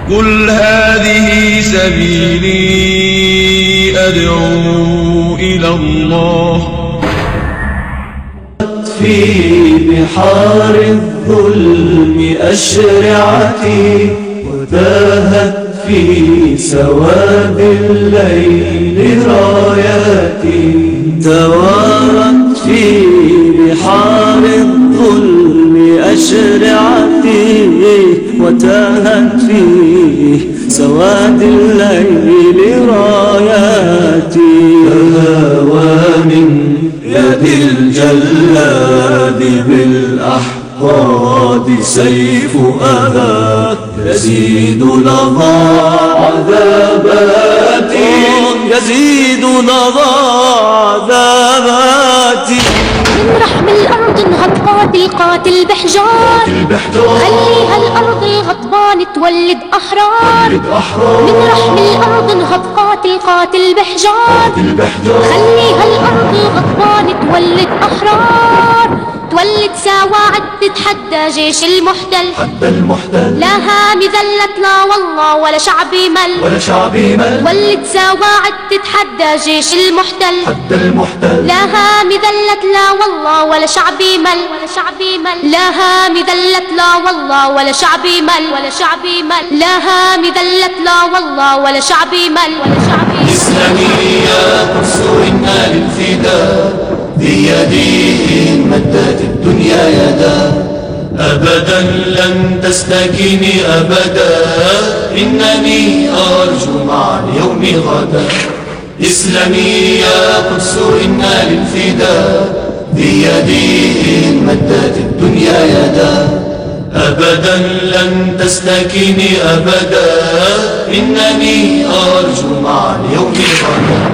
قل هذه سبيلي أدعو إلى الله. في بحار الظلم أشرعتي، وتاهت في سواد الليل راياتي. توارت في بحار الظلم أشرعتي، وتاهت في سواد الليل راياتي. تهاوى من يد الجلاد بالأحقاد سيف أذى، يزيد لظى عذاباتي، يزيد لظى عذاباتي. من رحم الأرض انهض قاتل بحجار، خليها الأرض الغضبان تولد أحرار. من رحم الأرض انهض قاتل بحجار، خليها الأرض الغضبان تولد أحرار. تولد سواعد تتحدى جيش المحتل، لا هامي ذلت لا والله ولا شعب مل. تولد سواعد تتحدى جيش المحتل، لا هامي ذلت لا والله ولا شعب مل. لا هامي ذلت لا والله ولا شعب مل. لا هامي ذلت لا والله ولا شعب مل. إسلامي يا قدس إنا للفداء، بيديه مدت الدنيا يدا. أبدا لن تستكيني أبدا، إنني أرجو مع اليوم غدا. إسلامي يا قدس إنا للفداء، بيديه مدت الدنيا يدا. أبدا لن تستكيني أبدا، إنني أرجو مع اليوم غدا.